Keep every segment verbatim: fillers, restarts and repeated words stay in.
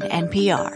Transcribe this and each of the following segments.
at N P R.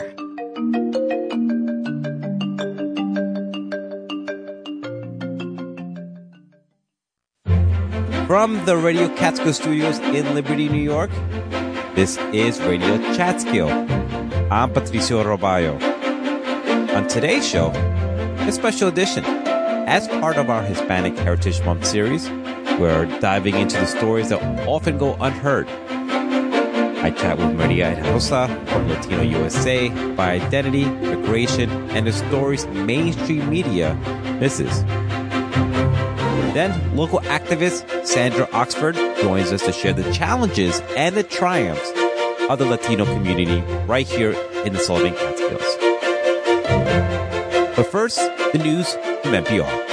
From the Radio Catskill Studios in Liberty, New York, this is Radio Catskill. I'm Patricio Roballo. On today's show, a special edition. As part of our Hispanic Heritage Month series, we're diving into the stories that often go unheard. I chat with Maria Rosa from Latino U S A by identity, migration, and the stories mainstream media misses. Then, local activist Sandra Oxford joins us to share the challenges and the triumphs of the Latino community right here in the Sullivan Catskills. But first, the news from N P R.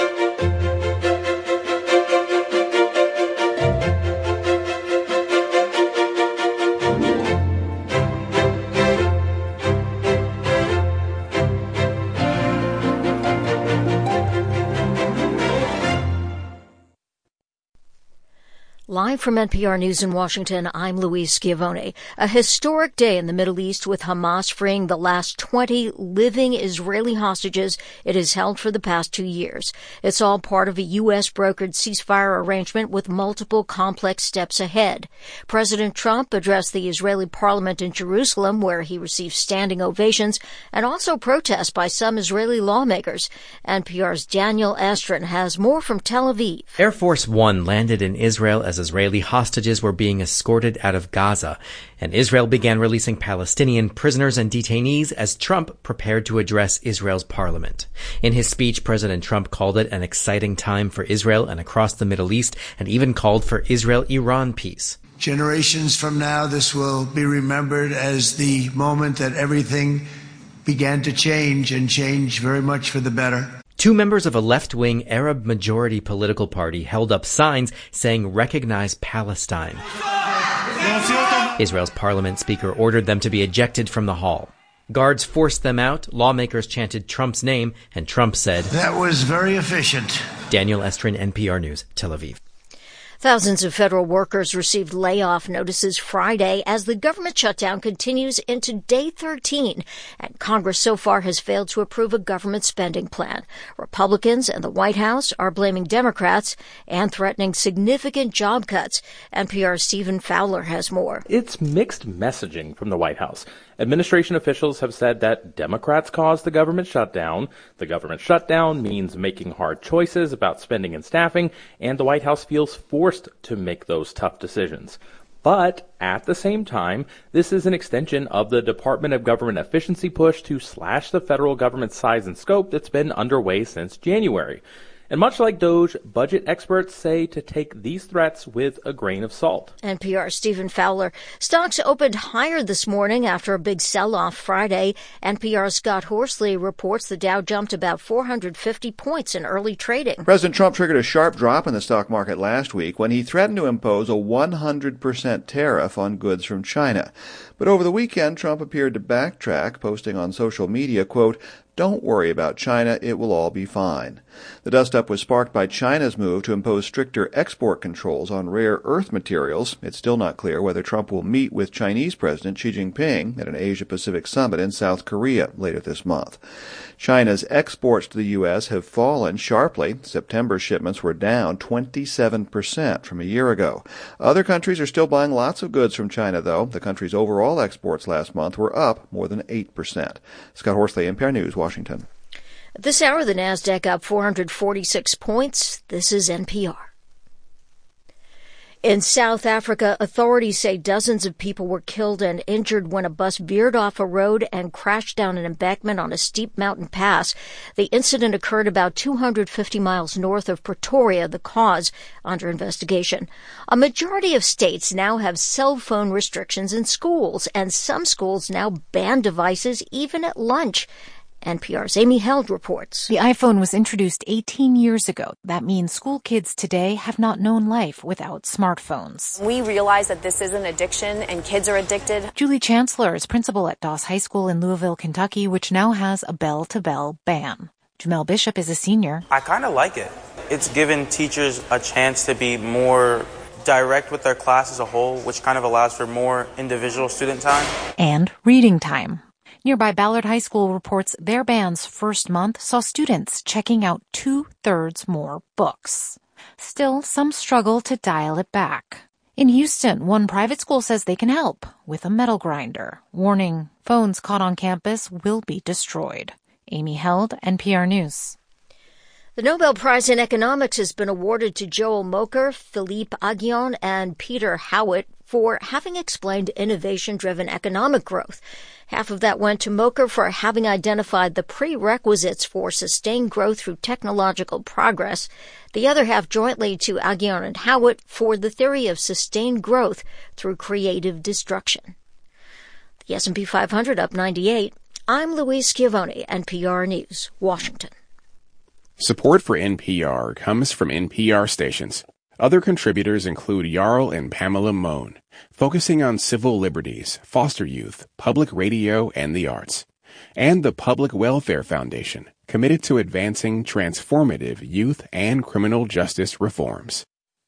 Live from N P R News in Washington, I'm Louise Schiavone. A historic day in the Middle East with Hamas freeing the last twenty living Israeli hostages it has held for the past two years. It's all part of a U S brokered ceasefire arrangement with multiple complex steps ahead. President Trump addressed the Israeli parliament in Jerusalem, where he received standing ovations and also protests by some Israeli lawmakers. N P R's Daniel Estrin has more from Tel Aviv. Air Force One landed in Israel as Israeli hostages were being escorted out of Gaza, and Israel began releasing Palestinian prisoners and detainees as Trump prepared to address Israel's parliament. In his speech, President Trump called it an exciting time for Israel and across the Middle East, and even called for Israel-Iran peace. Generations from now, this will be remembered as the moment that everything began to change, and change very much for the better. Two members of a left-wing Arab-majority political party held up signs saying "Recognize Palestine." Israel's parliament speaker ordered them to be ejected from the hall. Guards forced them out, lawmakers chanted Trump's name, and Trump said, "That was very efficient." Daniel Estrin, N P R News, Tel Aviv. Thousands of federal workers received layoff notices Friday as the government shutdown continues into day thirteen, and Congress so far has failed to approve a government spending plan. Republicans and the White House are blaming Democrats and threatening significant job cuts. N P R's Stephen Fowler has more. It's mixed messaging from the White House. Administration officials have said that Democrats caused the government shutdown. The government shutdown means making hard choices about spending and staffing, and the White House feels forced to make those tough decisions. But at the same time, this is an extension of the Department of Government Efficiency push to slash the federal government's size and scope that's been underway since January. And much like Doge, budget experts say to take these threats with a grain of salt. N P R's Stephen Fowler. Stocks opened higher this morning after a big sell-off Friday. N P R's Scott Horsley reports the Dow jumped about four hundred fifty points in early trading. President Trump triggered a sharp drop in the stock market last week when he threatened to impose a one hundred percent tariff on goods from China. But over the weekend, Trump appeared to backtrack, posting on social media, quote, "Don't worry about China, it will all be fine." The dust-up was sparked by China's move to impose stricter export controls on rare earth materials. It's still not clear whether Trump will meet with Chinese President Xi Jinping at an Asia-Pacific summit in South Korea later this month. China's exports to the U S have fallen sharply. September shipments were down twenty-seven percent from a year ago. Other countries are still buying lots of goods from China, though. The country's overall exports last month were up more than eight percent. Scott Horsley, N P R News, Washington. At this hour, the Nasdaq up four hundred forty-six points. This is N P R. In South Africa, authorities say dozens of people were killed and injured when a bus veered off a road and crashed down an embankment on a steep mountain pass. The incident occurred about two hundred fifty miles north of Pretoria, the cause under investigation. A majority of states now have cell phone restrictions in schools, and some schools now ban devices even at lunch. N P R's Amy Held reports. The iPhone was introduced eighteen years ago. That means school kids today have not known life without smartphones. We realize that this is an addiction and kids are addicted. Julie Chancellor is principal at Doss High School in Louisville, Kentucky, which now has a bell-to-bell ban. Jamel Bishop is a senior. I kind of like it. It's given teachers a chance to be more direct with their class as a whole, which kind of allows for more individual student time. And reading time. Nearby Ballard High School reports their band's first month saw students checking out two-thirds more books. Still, some struggle to dial it back. In Houston, one private school says they can help with a metal grinder, warning phones caught on campus will be destroyed. Amy Held, N P R News. The Nobel Prize in Economics has been awarded to Joel Mokyr, Philippe Aghion, and Peter Howitt for having explained innovation-driven economic growth. Half of that went to Mokyr for having identified the prerequisites for sustained growth through technological progress. The other half jointly to Aghion and Howitt for the theory of sustained growth through creative destruction. The S and P five hundred up ninety-eight. I'm Louise Schiavone, N P R News, Washington. Support for N P R comes from N P R stations. Other contributors include Jarl and Pamela Mohn, focusing on civil liberties, foster youth, public radio, and the arts. And the Public Welfare Foundation, committed to advancing transformative youth and criminal justice reforms.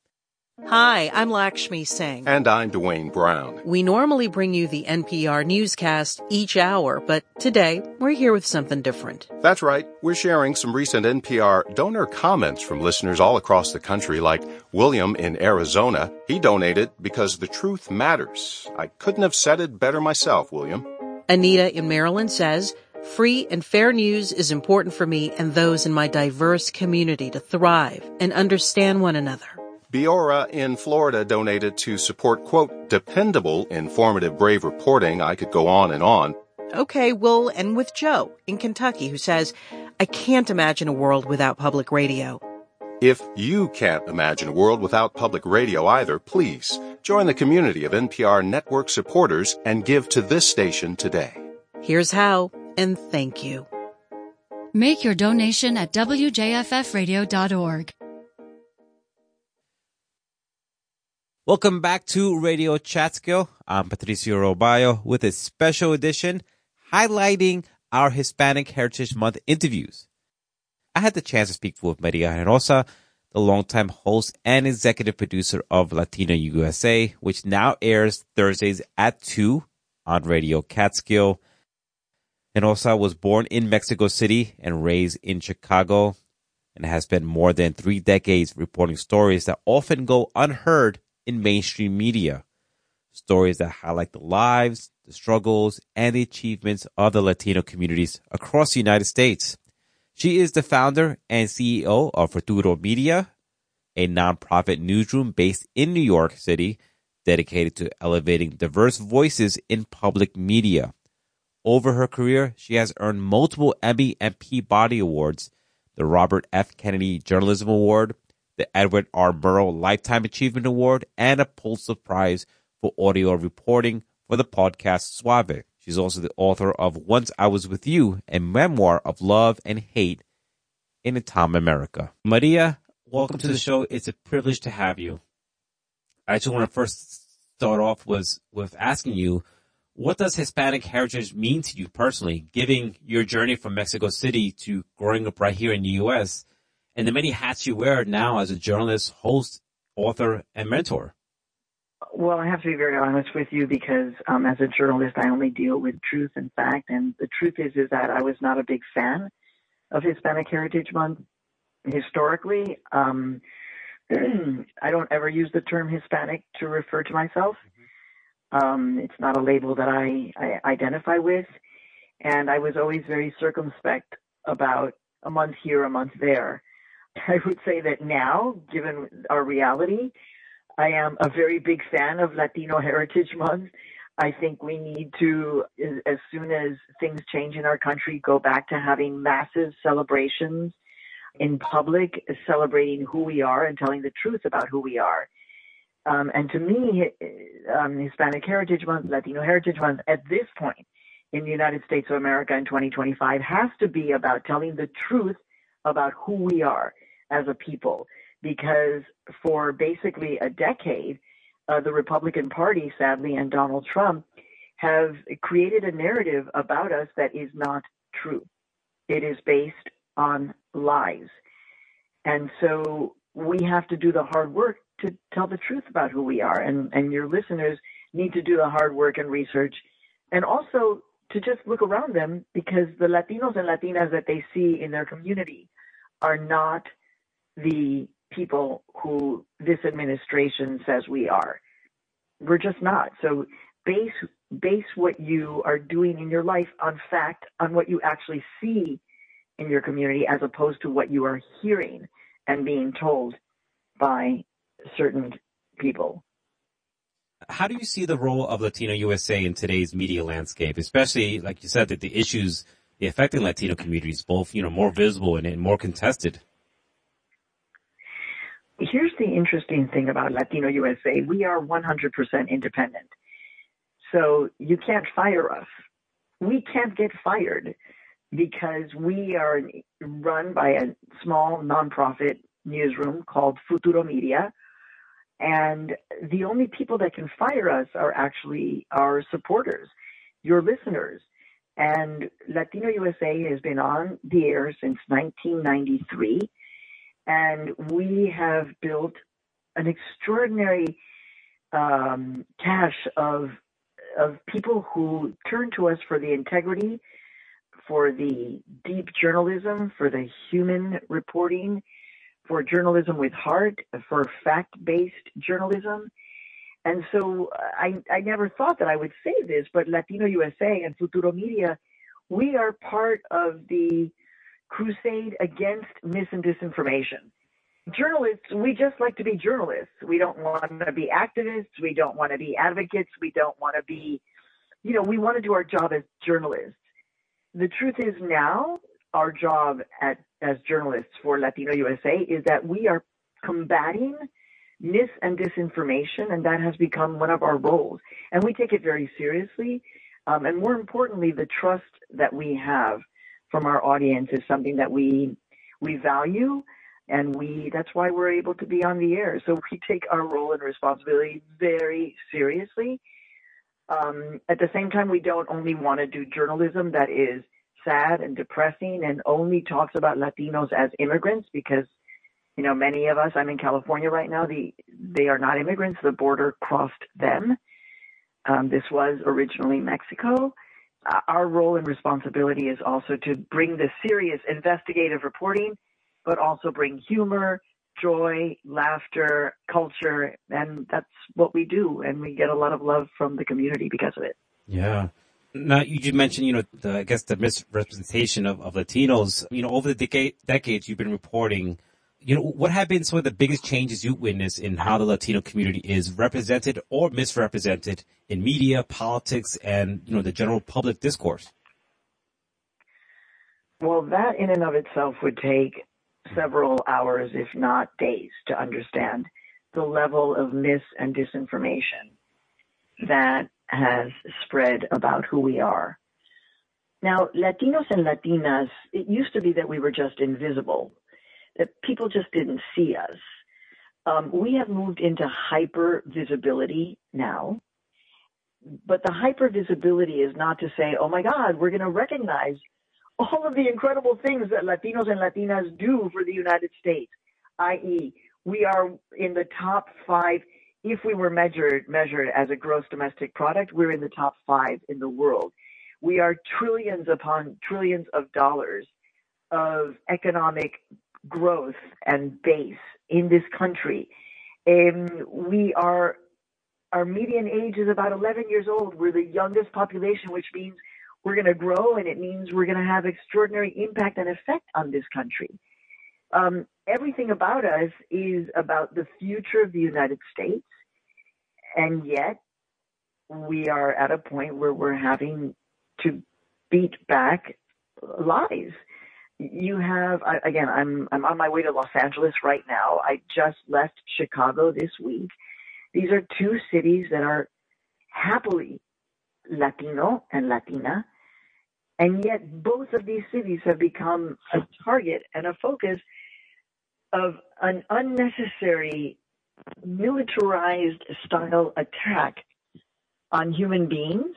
Hi, I'm Lakshmi Singh. And I'm Dwayne Brown. We normally bring you the N P R newscast each hour, but today we're here with something different. That's right. We're sharing some recent N P R donor comments from listeners all across the country, like William in Arizona. He donated because the truth matters. I couldn't have said it better myself, William. Anita in Maryland says, free and fair news is important for me and those in my diverse community to thrive and understand one another. Biora in Florida donated to support, quote, dependable, informative, brave reporting. I could go on and on. Okay, we'll end with Joe in Kentucky, who says, I can't imagine a world without public radio. If you can't imagine a world without public radio either, please join the community of N P R network supporters and give to this station today. Here's how, and thank you. Make your donation at W J F F radio dot org. Welcome back to Radio Chatskill. I'm Patricio Robayo with a special edition highlighting our Hispanic Heritage Month interviews. I had the chance to speak with Maria Hermosa, the longtime host and executive producer of Latino U S A, which now airs Thursdays at two on Radio Catskill. Hermosa was born in Mexico City and raised in Chicago and has spent more than three decades reporting stories that often go unheard in mainstream media. Stories that highlight the lives, the struggles, and the achievements of the Latino communities across the United States. She is the founder and C E O of Futuro Media, a nonprofit newsroom based in New York City dedicated to elevating diverse voices in public media. Over her career, she has earned multiple Emmy and Peabody Awards, the Robert F. Kennedy Journalism Award, the Edward R. Murrow Lifetime Achievement Award, and a Pulitzer Prize for audio reporting for the podcast Suave. She's also the author of Once I Was With You, a memoir of love and hate in a time America. Maria, welcome to the show. It's a privilege to have you. I just want to first start off was with asking you, what does Hispanic heritage mean to you personally, given your journey from Mexico City to growing up right here in the U S, and the many hats you wear now as a journalist, host, author, and mentor? Well, I have to be very honest with you because um, as a journalist, I only deal with truth and fact. And the truth is, is that I was not a big fan of Hispanic Heritage Month historically. Um, I don't ever use the term Hispanic to refer to myself. Um, it's not a label that I, I identify with. And I was always very circumspect about a month here, a month there. I would say that now, given our reality, I am a very big fan of Latino Heritage Month. I think we need to, as soon as things change in our country, go back to having massive celebrations in public, celebrating who we are and telling the truth about who we are. Um, and to me, um, Hispanic Heritage Month, Latino Heritage Month, at this point in the United States of America in twenty twenty-five has to be about telling the truth about who we are as a people. Because for basically a decade, uh, the Republican Party, sadly, and Donald Trump have created a narrative about us that is not true. It is based on lies. And so we have to do the hard work to tell the truth about who we are. And, and your listeners need to do the hard work and research, and also to just look around them, because the Latinos and Latinas that they see in their community are not the people who this administration says we are. We're just not. So base base what you are doing in your life on fact, on what you actually see in your community, as opposed to what you are hearing and being told by certain people. How do you see the role of Latino U S A in today's media landscape, especially, like you said, that the issues affecting Latino communities, both, you know, more visible and, and more contested? Here's the interesting thing about Latino U S A. We are one hundred percent independent. So you can't fire us. We can't get fired because we are run by a small nonprofit newsroom called Futuro Media. And the only people that can fire us are actually our supporters, your listeners. And Latino U S A has been on the air since nineteen ninety-three. And we have built an extraordinary um, cache of of people who turn to us for the integrity, for the deep journalism, for the human reporting, for journalism with heart, for fact-based journalism. And so I, I never thought that I would say this, but Latino U S A and Futuro Media, we are part of the crusade against mis and disinformation. Journalists, we just like to be journalists. We don't want to be activists. We don't want to be advocates. We don't want to be, you know, we want to do our job as journalists. The truth is now, our job at, as journalists for Latino U S A is that we are combating mis and disinformation, and that has become one of our roles. And we take it very seriously. Um, and more importantly, the trust that we have from our audience is something that we we value, and we that's why we're able to be on the air. So we take our role and responsibility very seriously. Um, at the same time, we don't only want to do journalism that is sad and depressing and only talks about Latinos as immigrants, because, you know, many of us, I'm in California right now, the they are not immigrants. The border crossed them. Um, this was originally Mexico. Uh, our role and responsibility is also to bring the serious investigative reporting, but also bring humor, joy, laughter, culture, and that's what we do. And we get a lot of love from the community because of it. Yeah. Now, you just mentioned, you know, the, I guess the misrepresentation of, of Latinos. You know, over the decade, decades you've been reporting, you know, what have been some of the biggest changes you witnessed in how the Latino community is represented or misrepresented in media, politics, and, you know, the general public discourse? Well, that in and of itself would take several hours, if not days, to understand the level of mis and disinformation that has spread about who we are. Now, Latinos and Latinas, it used to be that we were just invisible, that people just didn't see us. Um, we have moved into hyper visibility now, but the hyper visibility is not to say, oh my God, we're going to recognize all of the incredible things that Latinos and Latinas do for the United States, that is, we are in the top five. If we were measured measured as a gross domestic product, we're in the top five in the world. We are trillions upon trillions of dollars of economic growth and base in this country. And we are, our median age is about eleven years old. We're the youngest population, which means we're going to grow, and it means we're going to have extraordinary impact and effect on this country. Um, everything about us is about the future of the United States, and yet we are at a point where we're having to beat back lies. You have, again, I'm I'm on my way to Los Angeles right now. I just left Chicago this week. These are two cities that are happily Latino and Latina, and yet both of these cities have become a target and a focus of an unnecessary militarized style attack on human beings,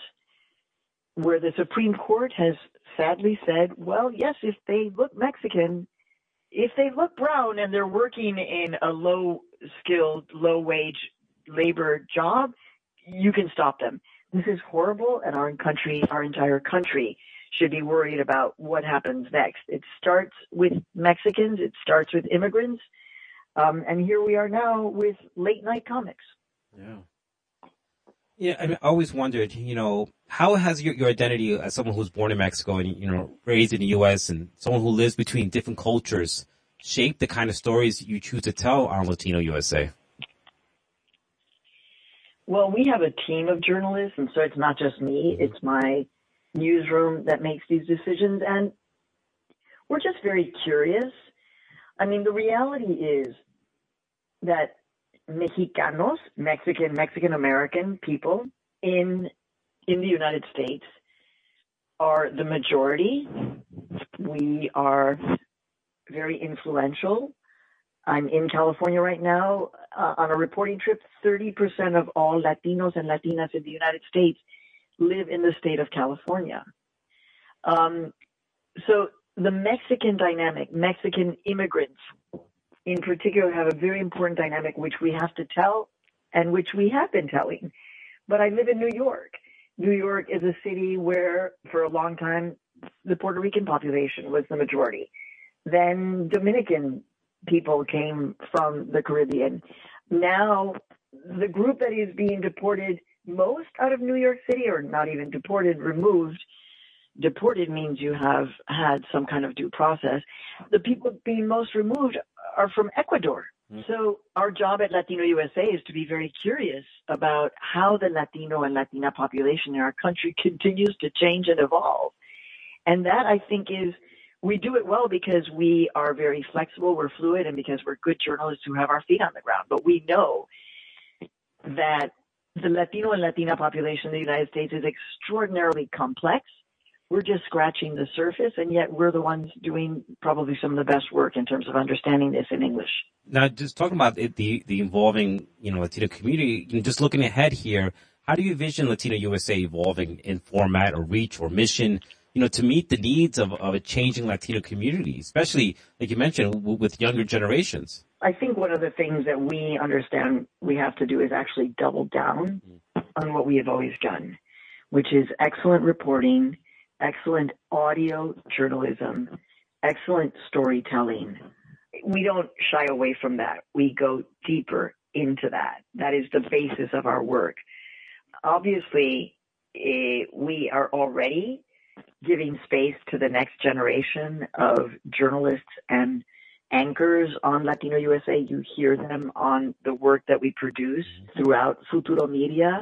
where the Supreme Court has sadly said, well, yes, if they look Mexican, if they look brown and they're working in a low-skilled, low-wage labor job, you can stop them. This is horrible, and our country, our entire country, should be worried about what happens next. It starts with Mexicans. It starts with immigrants. Um, and here we are now with late-night comics. Yeah. Yeah, I mean, I always wondered, you know, how has your, your identity as someone who's born in Mexico and, you know, raised in the U S and someone who lives between different cultures shaped the kind of stories you choose to tell on Latino U S A? Well, we have a team of journalists, and so it's not just me. It's my newsroom that makes these decisions, and we're just very curious. I mean, the reality is that Mexicanos, Mexican, Mexican-American people in in the United States are the majority. We are very influential. I'm in California right now uh, on a reporting trip. thirty percent of all Latinos and Latinas in the United States live in the state of California. Um, so the Mexican dynamic, Mexican immigrants in particular, have a very important dynamic which we have to tell and which we have been telling. But I live in New York. New York is a city where, for a long time, the Puerto Rican population was the majority. Then Dominican people came from the Caribbean. Now, the group that is being deported most out of New York City, or not even deported, removed, deported means you have had some kind of due process. The people being most removed are from Ecuador. Mm-hmm. So our job at Latino U S A is to be very curious about how the Latino and Latina population in our country continues to change and evolve. And that, I think, is, we do it well because we are very flexible, we're fluid, and because we're good journalists who have our feet on the ground. But we know that the Latino and Latina population in the United States is extraordinarily complex. We're just scratching the surface, and yet we're the ones doing probably some of the best work in terms of understanding this in English. Now, just talking about it, the the evolving, you know, Latino community, you know, just looking ahead here, how do you envision Latino U S A evolving in format or reach or mission, you know, to meet the needs of, of a changing Latino community, especially, like you mentioned, w- with younger generations? I think one of the things that we understand we have to do is actually double down on what we have always done, which is excellent reporting, excellent audio journalism, excellent storytelling. We don't shy away from that. We go deeper into that. That is the basis of our work. Obviously, eh, we are already giving space to the next generation of journalists and anchors on Latino U S A. You hear them on the work that we produce throughout Futuro Media.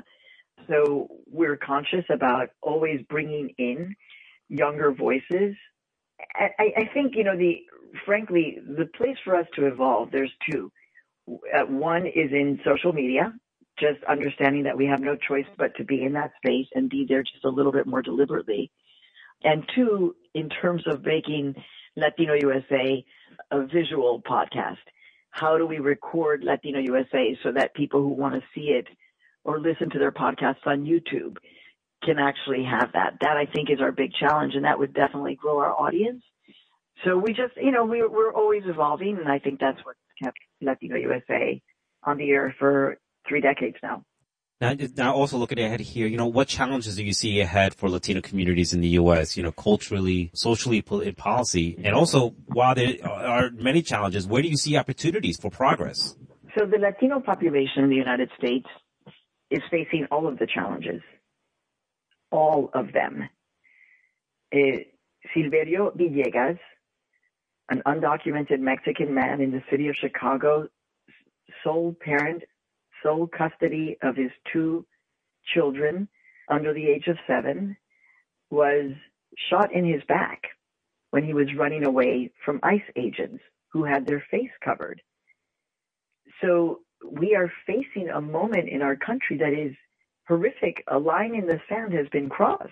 So we're conscious about always bringing in younger voices. I, I think, you know, the frankly, the place for us to evolve, there's two. Uh, one is in social media, just understanding that we have no choice but to be in that space and be there just a little bit more deliberately. And two, in terms of making Latino U S A a visual podcast. How do we record Latino U S A so that people who want to see it or listen to their podcasts on YouTube can actually have that? That, I think, is our big challenge, and that would definitely grow our audience. So we just, you know, we, we're always evolving, and I think that's what's kept Latino U S A on the air for three decades now. Now, now also looking ahead here, you know, what challenges do you see ahead for Latino communities in the U S, you know, culturally, socially, in policy? And also, while there are many challenges, where do you see opportunities for progress? So the Latino population in the United States is facing all of the challenges, all of them. Uh, Silverio Villegas, an undocumented Mexican man in the city of Chicago, sole parent, sole custody of his two children under the age of seven, was shot in his back when he was running away from ICE agents who had their face covered. So we are facing a moment in our country that is horrific. A line in the sand has been crossed.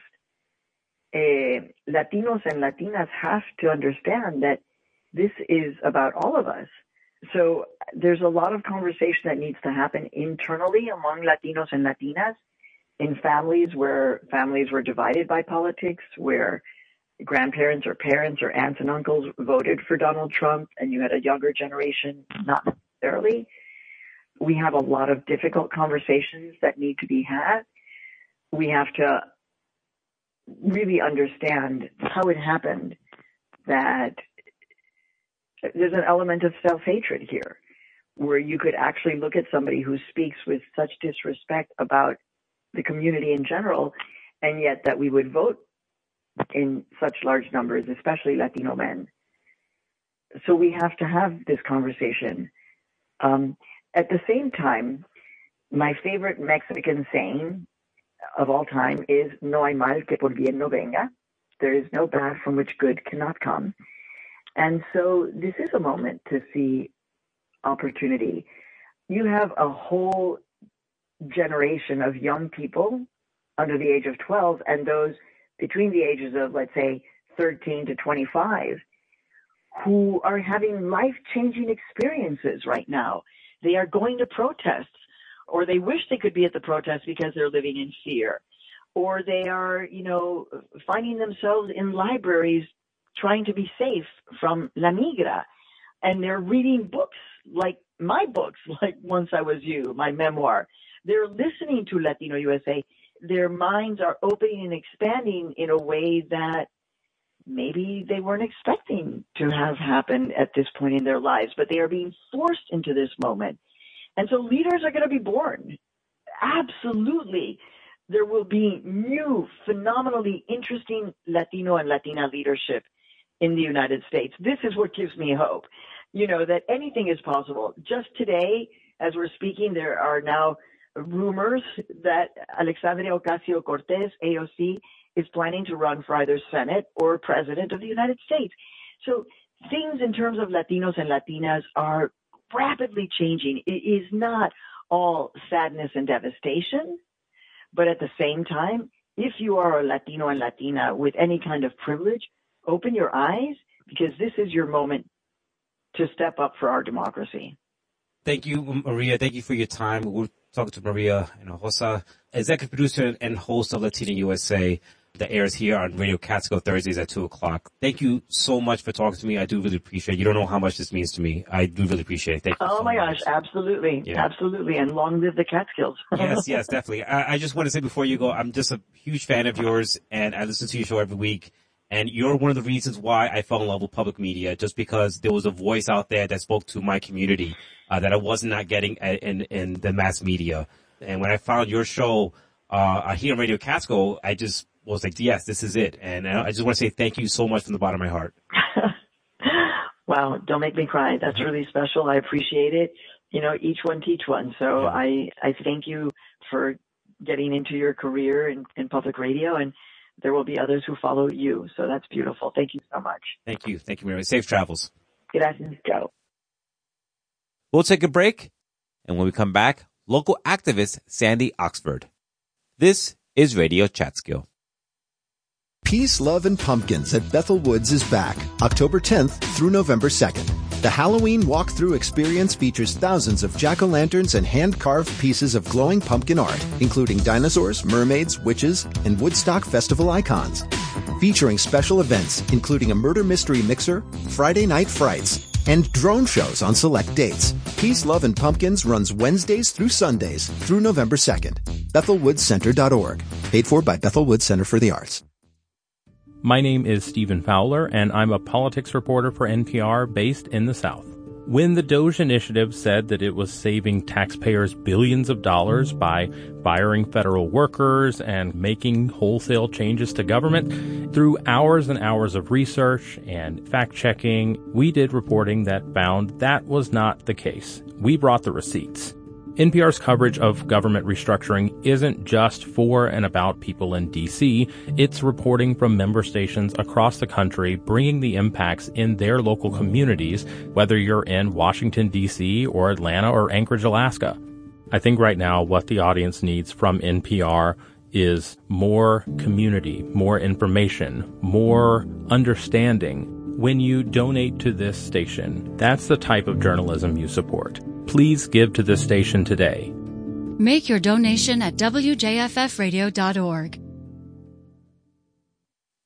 Uh, Latinos and Latinas have to understand that this is about all of us. So there's a lot of conversation that needs to happen internally among Latinos and Latinas in families where families were divided by politics, where grandparents or parents or aunts and uncles voted for Donald Trump and you had a younger generation, not necessarily. We have a lot of difficult conversations that need to be had. We have to really understand how it happened that there's an element of self-hatred here, where you could actually look at somebody who speaks with such disrespect about the community in general, and yet that we would vote in such large numbers, especially Latino men. So we have to have this conversation. Um, at the same time, my favorite Mexican saying of all time is, no hay mal que por bien no venga. There is no bad from which good cannot come. And so this is a moment to see opportunity. You have a whole generation of young people under the age of twelve and those between the ages of, let's say, thirteen to twenty-five, who are having life-changing experiences right now. They are going to protests, or they wish they could be at the protests because they're living in fear, or they are, you know, finding themselves in libraries trying to be safe from La Migra, and they're reading books like my books, like Once I Was You, my memoir. They're listening to Latino U S A. Their minds are opening and expanding in a way that maybe they weren't expecting to have happened at this point in their lives, but they are being forced into this moment. And so leaders are going to be born. Absolutely. There will be new, phenomenally interesting Latino and Latina leadership in the United States. This is what gives me hope, you know, that anything is possible. Just today, as we're speaking, there are now rumors that Alexandria Ocasio-Cortez, A O C, is planning to run for either Senate or President of the United States. So things in terms of Latinos and Latinas are rapidly changing. It is not all sadness and devastation, but at the same time, if you are a Latino and Latina with any kind of privilege, open your eyes, because this is your moment to step up for our democracy. Thank you, Maria. Thank you for your time. We're talking to Maria Hinojosa, executive producer and host of Latina U S A, that airs here on Radio Catskill Thursdays at two o'clock. Thank you so much for talking to me. I do really appreciate it. You don't know how much this means to me. I do really appreciate it. Thank you Oh, so my much. gosh, absolutely. Yeah. Absolutely. And long live the Catskills. Yes, yes, definitely. I, I just want to say before you go, I'm just a huge fan of yours, and I listen to your show every week. And you're one of the reasons why I fell in love with public media, just because there was a voice out there that spoke to my community uh, that I was not getting in, in the mass media. And when I found your show uh, here on Radio Catskill, I just was like, yes, this is it. And I just want to say thank you so much from the bottom of my heart. Wow, don't make me cry. That's really special. I appreciate it. You know, each one teach one. So Yeah. I, I thank you for getting into your career in, in public radio, and there will be others who follow you. So that's beautiful. Thank you so much. Thank you. Thank you, Mary. Safe travels. Gracias, Joe. We'll take a break, and when we come back, local activist Sandy Oxford. This is Radio Catskill. Peace, Love, and Pumpkins at Bethel Woods is back, October tenth through November second. The Halloween walkthrough experience features thousands of jack-o'-lanterns and hand-carved pieces of glowing pumpkin art, including dinosaurs, mermaids, witches, and Woodstock Festival icons. Featuring special events, including a murder mystery mixer, Friday night frights, and drone shows on select dates. Peace, Love, and Pumpkins runs Wednesdays through Sundays through November second. Bethel Woods Center dot org. Paid for by Bethel Woods Center for the Arts. My name is Stephen Fowler, and I'm a politics reporter for N P R based in the South. When the DOGE initiative said that it was saving taxpayers billions of dollars by firing federal workers and making wholesale changes to government, through hours and hours of research and fact-checking, we did reporting that found that was not the case. We brought the receipts. N P R's coverage of government restructuring isn't just for and about people in D C. It's reporting from member stations across the country, bringing the impacts in their local communities, whether you're in Washington, D C, or Atlanta, or Anchorage, Alaska. I think right now what the audience needs from N P R is more community, more information, more understanding. When you donate to this station, that's the type of journalism you support. Please give to this station today. Make your donation at W J F F radio dot org.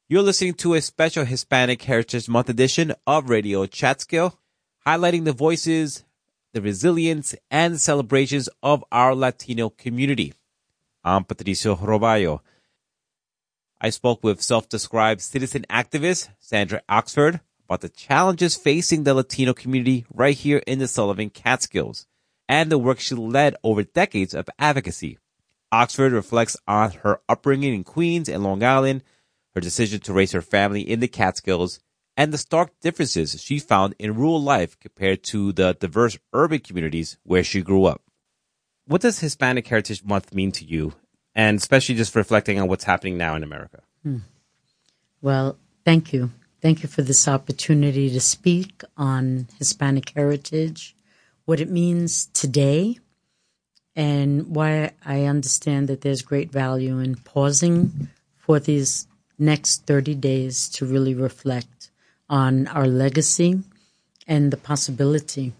You're listening to a special Hispanic Heritage Month edition of Radio Chatskill, highlighting the voices, the resilience, and the celebrations of our Latino community. I'm Patricio Roballo. I spoke with self-described citizen activist Sandra Oxford about the challenges facing the Latino community right here in the Sullivan Catskills and the work she led over decades of advocacy. Oxford reflects on her upbringing in Queens and Long Island, her decision to raise her family in the Catskills, and the stark differences she found in rural life compared to the diverse urban communities where she grew up. What does Hispanic Heritage Month mean to you, and especially just reflecting on what's happening now in America? Hmm. Well, thank you. Thank you for this opportunity to speak on Hispanic heritage, what it means today, and why I understand that there's great value in pausing for these next thirty days to really reflect on our legacy and the possibility.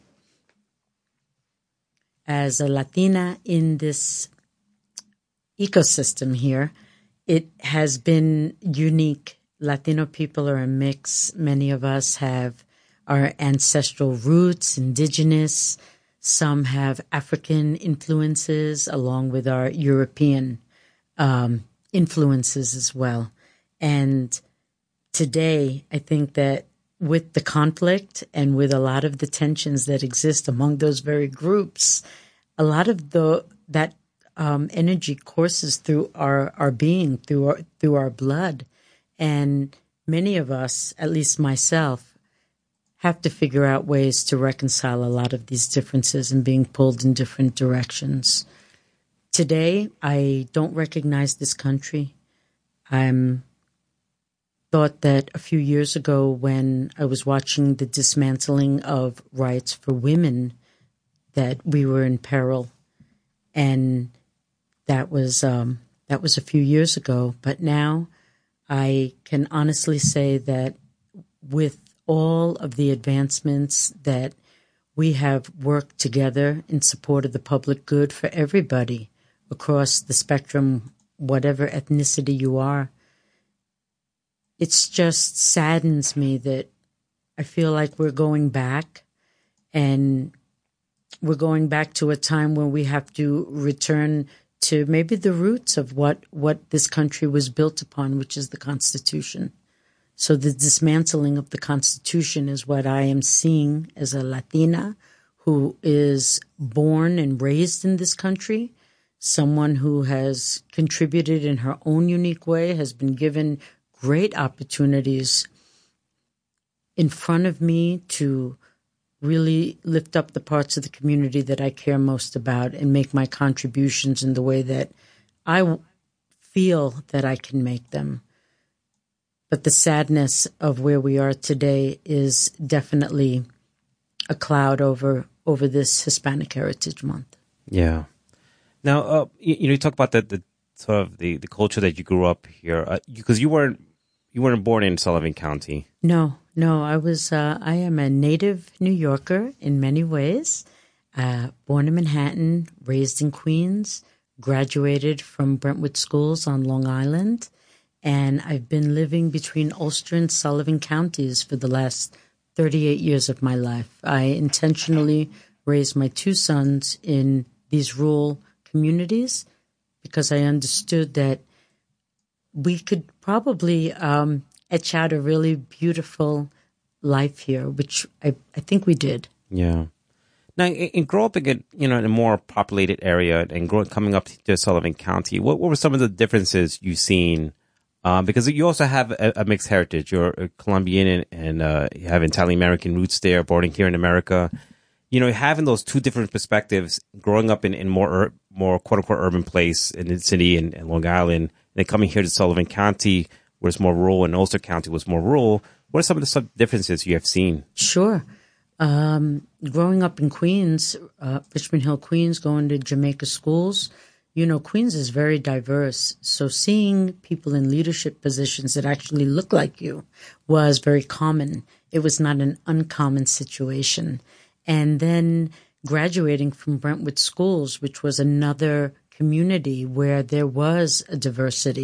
As a Latina in this ecosystem here, it has been unique. Latino people are a mix. Many of us have our ancestral roots, indigenous. Some have African influences along with our European um, influences as well. And today, I think that with the conflict and with a lot of the tensions that exist among those very groups, a lot of the that um, energy courses through our, our being, through our, through our blood. And many of us, at least myself, have to figure out ways to reconcile a lot of these differences and being pulled in different directions. Today, I don't recognize this country. I'm thought that a few years ago when I was watching the dismantling of rights for women that we were in peril. And that was um, that was a few years ago. But now I can honestly say that with all of the advancements that we have worked together in support of the public good for everybody across the spectrum, whatever ethnicity you are, it just saddens me that I feel like we're going back, and we're going back to a time where we have to return to maybe the roots of what, what this country was built upon, which is the Constitution. So the dismantling of the Constitution is what I am seeing as a Latina who is born and raised in this country, someone who has contributed in her own unique way, has been given great opportunities in front of me to really lift up the parts of the community that I care most about and make my contributions in the way that I feel that I can make them. But the sadness of where we are today is definitely a cloud over over this Hispanic Heritage Month. Yeah. Now, uh, you, you know, you talk about the, the sort of the, the culture that you grew up here, because uh, you, you weren't you weren't born in Sullivan County. No, no, I was. Uh, I am a native New Yorker in many ways. Uh, born in Manhattan, raised in Queens, graduated from Brentwood Schools on Long Island, and I've been living between Ulster and Sullivan counties for the last thirty-eight years of my life. I intentionally raised my two sons in these rural communities because I understood that we could probably um, etch out a really beautiful life here, which I, I think we did. Yeah. Now, in, in grow up in, you know, in a more populated area and growing, coming up to Sullivan County, what, what were some of the differences you've seen? Um, because you also have a, a mixed heritage. You're a Colombian and, and uh, you have Italian-American roots there, born here in America. You know, having those two different perspectives, growing up in, in more, ur- more quote-unquote urban place in the city and, and Long Island, and then coming here to Sullivan County, where it's more rural, and Ulster County was more rural. What are some of the sub- differences you have seen? Sure. Um, growing up in Queens, uh, Richmond Hill, Queens, going to Jamaica schools, you know, Queens is very diverse. So seeing people in leadership positions that actually look like you was very common. It was not an uncommon situation. And then graduating from Brentwood Schools, which was another community where there was a diversity.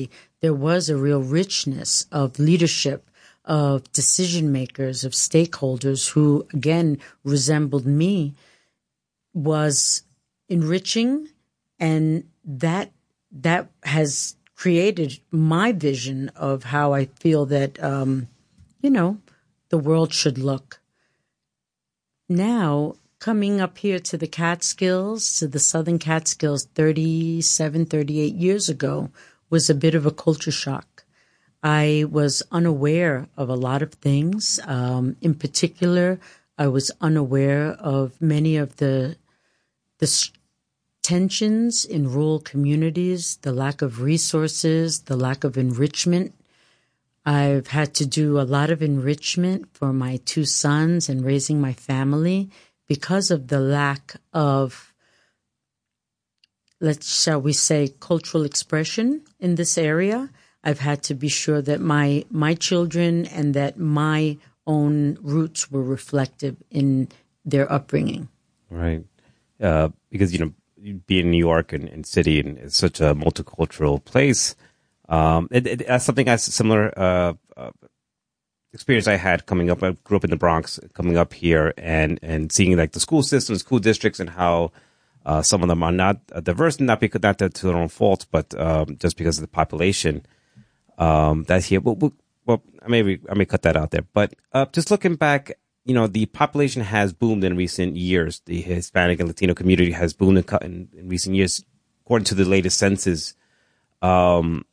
there was a real richness of leadership, of decision makers, of stakeholders who, again, resembled me, was enriching, and that that has created my vision of how I feel that, um, you know, the world should look. Now, coming up here to the Catskills, to the Southern Catskills thirty-seven, thirty-eight years ago, was a bit of a culture shock. I was unaware of a lot of things. Um, in particular, I was unaware of many of the the tensions in rural communities, the lack of resources, the lack of enrichment. I've had to do a lot of enrichment for my two sons and raising my family because of the lack of, let's, shall we say, cultural expression in this area. I've had to be sure that my my children and that my own roots were reflective in their upbringing. Right. Uh, because, you know, being in New York and, and city, and it's such a multicultural place, um, it, it, that's something that's similar uh, uh, experience I had coming up. I grew up in the Bronx, coming up here and, and seeing like the school systems, school districts, and how uh, some of them are not uh, diverse, not because not to their own fault, but um, just because of the population um, that's here. Well, well, maybe I may cut that out there. But uh, just looking back, you know, the population has boomed in recent years. The Hispanic and Latino community has boomed in, in, in recent years, according to the latest census. Um,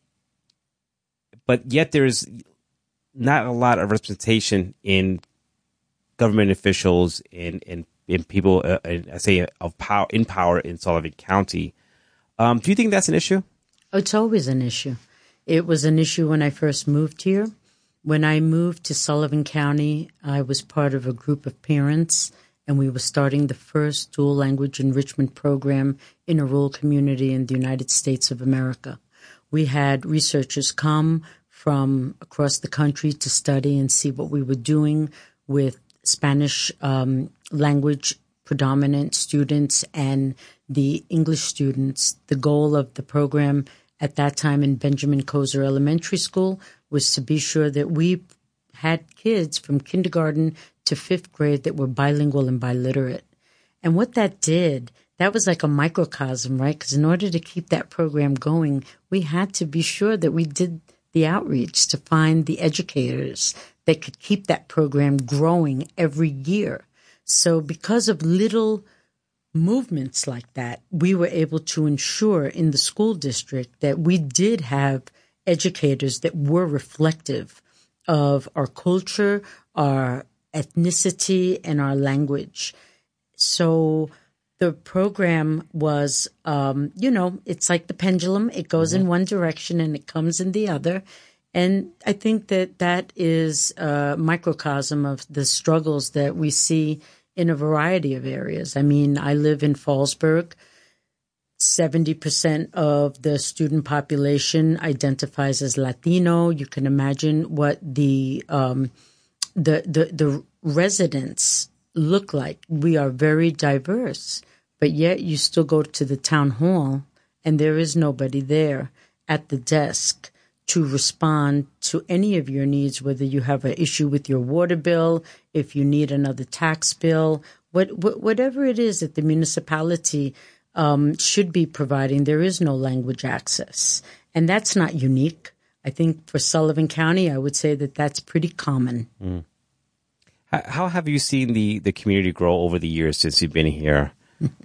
but yet there's not a lot of representation in government officials, in in, in people, uh, in, I say, of power in power in Sullivan County. Um, do you think that's an issue? It's always an issue. It was an issue when I first moved here. When I moved to Sullivan County, I was part of a group of parents, and we were starting the first dual language enrichment program in a rural community in the United States of America. We had researchers come from across the country to study and see what we were doing with Spanish um, language predominant students and the English students. The goal of the program at that time in Benjamin Koser Elementary School was to be sure that we had kids from kindergarten to fifth grade that were bilingual and biliterate. And what that did, that was like a microcosm, right? Because in order to keep that program going, we had to be sure that we did the outreach to find the educators that could keep that program growing every year. So because of little movements like that, we were able to ensure in the school district that we did have educators that were reflective of our culture, our ethnicity, and our language. So the program was, um, you know, it's like the pendulum. It goes mm-hmm. in one direction and it comes in the other. And I think that that is a microcosm of the struggles that we see in a variety of areas. I mean, I live in Fallsburg. seventy percent of the student population identifies as Latino. You can imagine what the um, the, the the residents look like. We are very diverse, but yet you still go to the town hall and there is nobody there at the desk to respond to any of your needs, whether you have an issue with your water bill, if you need another tax bill, what, what whatever it is that the municipality um, should be providing, there is no language access. And that's not unique. I think for Sullivan County, I would say that that's pretty common. Mm. How, how have you seen the, the community grow over the years since you've been here?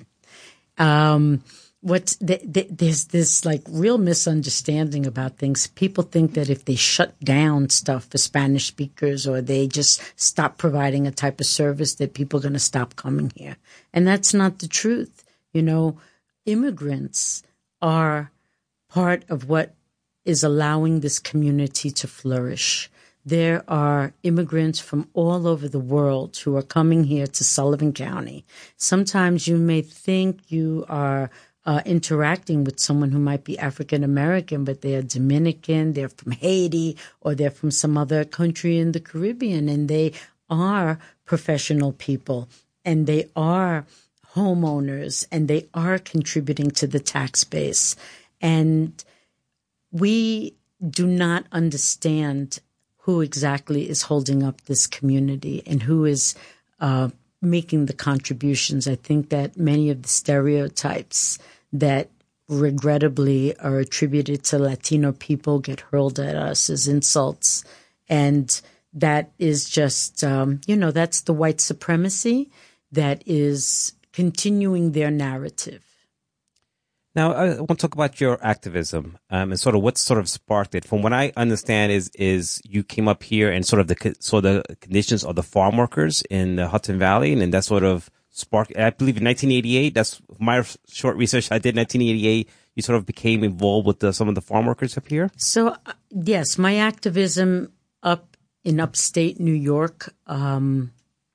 um What's the, the, there's this like real misunderstanding about things. People think that if they shut down stuff for Spanish speakers or they just stop providing a type of service that people are going to stop coming here. And that's not the truth. You know, immigrants are part of what is allowing this community to flourish. There are immigrants from all over the world who are coming here to Sullivan County. Sometimes you may think you are Uh, interacting with someone who might be African American, but they are Dominican, they're from Haiti, or they're from some other country in the Caribbean, and they are professional people, and they are homeowners, and they are contributing to the tax base. And we do not understand who exactly is holding up this community and who is uh, making the contributions. I think that many of the stereotypes that regrettably are attributed to Latino people get hurled at us as insults. And that is just, um, you know, that's the white supremacy that is continuing their narrative. Now, I want to talk about your activism um, and sort of what sort of sparked it. From what I understand is is you came up here and sort of the so the conditions of the farm workers in the Hudson Valley, and then that sort of sparked, I believe in nineteen eighty-eight, that's my short research I did in nineteen eighty-eight, you sort of became involved with the, some of the farm workers up here? So, uh, yes, my activism up in upstate New York um,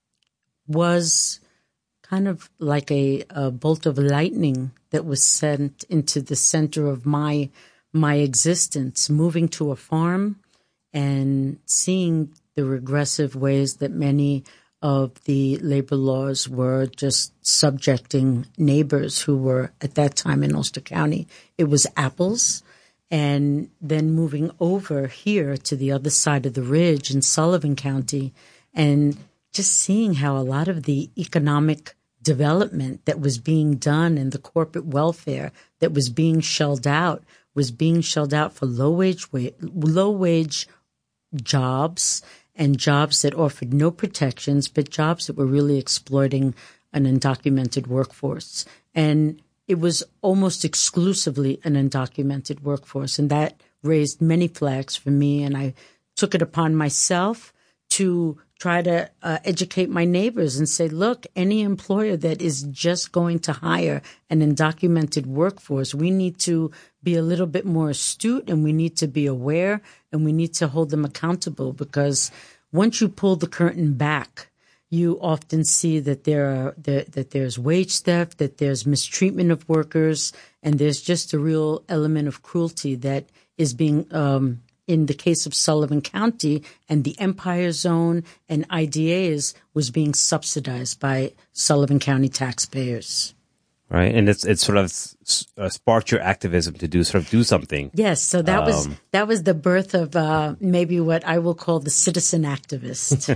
was kind of like a, a bolt of lightning that was sent into the center of my my existence, moving to a farm and seeing the regressive ways that many of the labor laws were just subjecting neighbors who were at that time in Ulster County. It was apples. And then moving over here to the other side of the ridge in Sullivan County and just seeing how a lot of the economic development that was being done and the corporate welfare that was being shelled out was being shelled out for low wage low wage jobs and jobs that offered no protections, but jobs that were really exploiting an undocumented workforce. And it was almost exclusively an undocumented workforce, and that raised many flags for me, and I took it upon myself to try to uh, educate my neighbors and say, look, any employer that is just going to hire an undocumented workforce, we need to be a little bit more astute and we need to be aware and we need to hold them accountable, because once you pull the curtain back, you often see that there are that, that there's wage theft, that there's mistreatment of workers, and there's just a real element of cruelty that is being um, in the case of Sullivan County and the Empire Zone and I D As was being subsidized by Sullivan County taxpayers. Right, and it's it's sort of uh, sparked your activism to do sort of do something. Yes, so that um, was that was the birth of uh, maybe what I will call the citizen activist.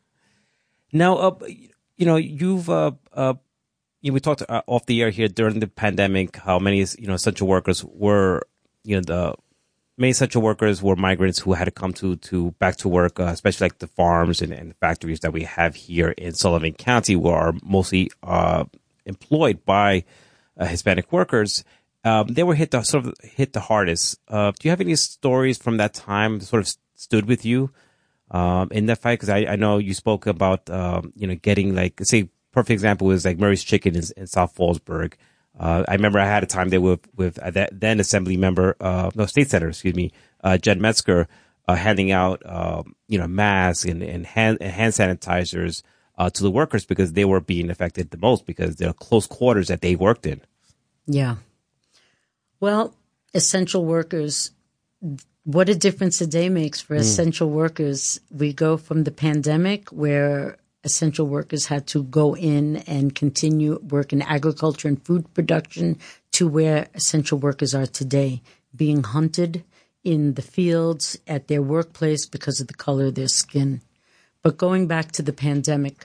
Now, uh, you know, you've uh, uh, you know, we talked uh, off the air here during the pandemic how many you know essential workers were you know the many essential workers were migrants who had to come to, to back to work, uh, especially like the farms and, and factories that we have here in Sullivan County, where are mostly uh, employed by uh, Hispanic workers. Um, they were hit the sort of hit the hardest. Uh, do you have any stories from that time that sort of stood with you um, in that fight? Because I, I know you spoke about um, you know getting like say perfect example was like Murray's Chicken in, in South Fallsburg. Uh, I remember I had a time there with, with uh, that then Assembly member, uh, no, State Senator, excuse me, uh, Jen Metzger, uh, handing out, uh, you know, masks and, and hand, and hand sanitizers, uh, to the workers because they were being affected the most because they're close quarters that they worked in. Yeah. Well, essential workers, what a difference a day makes for mm. essential workers. We go from the pandemic where essential workers had to go in and continue work in agriculture and food production to where essential workers are today, being hunted in the fields at their workplace because of the color of their skin. But going back to the pandemic,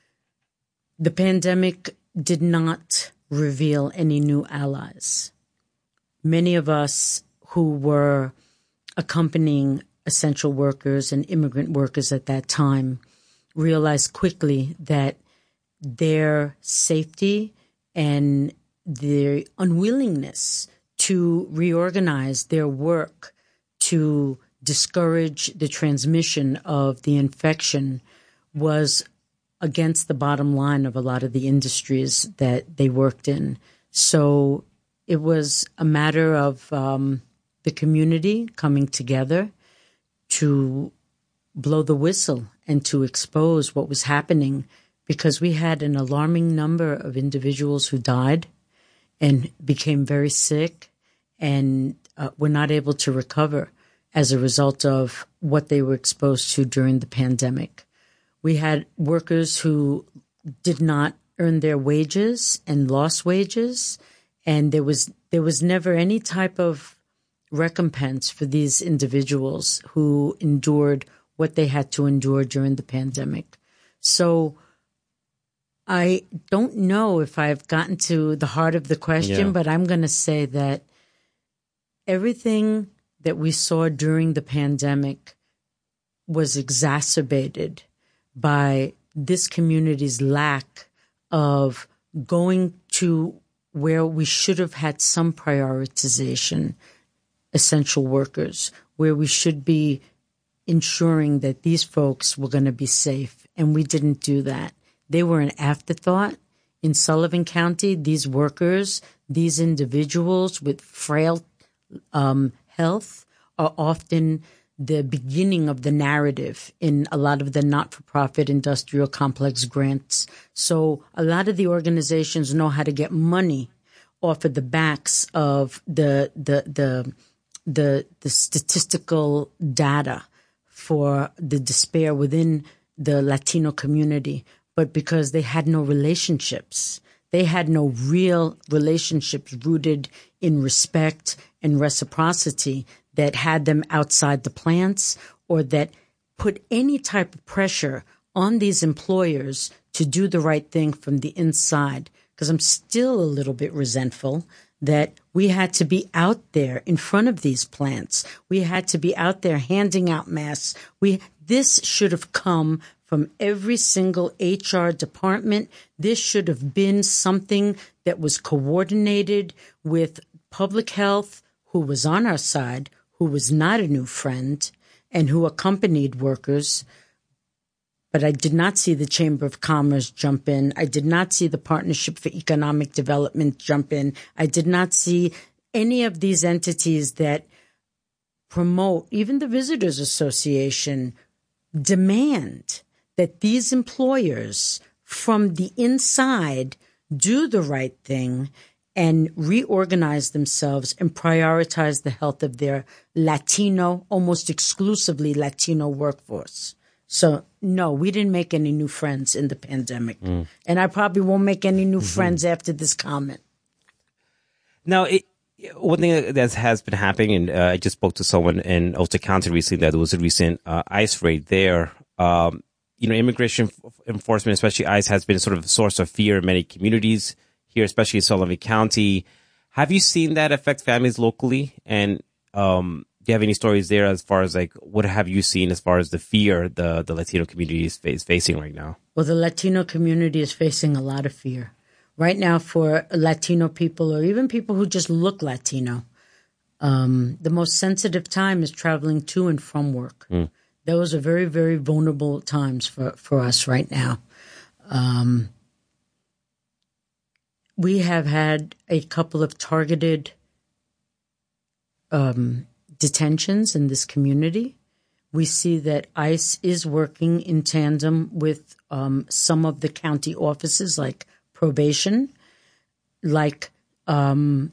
the pandemic did not reveal any new allies. Many of us who were accompanying essential workers and immigrant workers at that time realized quickly that their safety and their unwillingness to reorganize their work to discourage the transmission of the infection was against the bottom line of a lot of the industries that they worked in. So it was a matter of um, the community coming together to blow the whistle and to expose what was happening, because we had an alarming number of individuals who died and became very sick and uh, were not able to recover as a result of what they were exposed to during the pandemic. We had workers who did not earn their wages and lost wages, and there was there was never any type of recompense for these individuals who endured what they had to endure during the pandemic. So I don't know if I've gotten to the heart of the question, Yeah. but I'm going to say that everything that we saw during the pandemic was exacerbated by this community's lack of going to where we should have had some prioritization, essential workers, where we should be ensuring that these folks were going to be safe. And we didn't do that. They were an afterthought. In Sullivan County, these workers, these individuals with frail um, health are often the beginning of the narrative in a lot of the not-for-profit industrial complex grants. So a lot of the organizations know how to get money off of the backs of the the the the, the statistical data for the despair within the Latino community, but because they had no relationships. They had no real relationships rooted in respect and reciprocity that had them outside the plants or that put any type of pressure on these employers to do the right thing from the inside. Because I'm still a little bit resentful that we had to be out there in front of these plants. We had to be out there handing out masks. We this should have come from every single H R department. This should have been something that was coordinated with public health, who was on our side, who was not a new friend, and who accompanied workers. But I did not see the Chamber of Commerce jump in. I did not see the Partnership for Economic Development jump in. I did not see any of these entities that promote, even the Visitors Association, demand that these employers from the inside do the right thing and reorganize themselves and prioritize the health of their Latino, almost exclusively Latino workforce. So, no, we didn't make any new friends in the pandemic. Mm. And I probably won't make any new mm-hmm. friends after this comment. Now, it, one thing that has been happening, and uh, I just spoke to someone in Ulster County recently that there was a recent uh, ICE raid there. Um, you know, immigration enforcement, especially ICE, has been sort of a source of fear in many communities here, especially in Sullivan County. Have you seen that affect families locally? And um, do you have any stories there as far as like what have you seen as far as the fear the, the Latino community is face, facing right now? Well, the Latino community is facing a lot of fear. Right now for Latino people or even people who just look Latino, um, the most sensitive time is traveling to and from work. Mm. Those are very, very vulnerable times for, for us right now. Um, we have had a couple of targeted um, detentions in this community. We see that ICE is working in tandem with um, some of the county offices like probation, like um,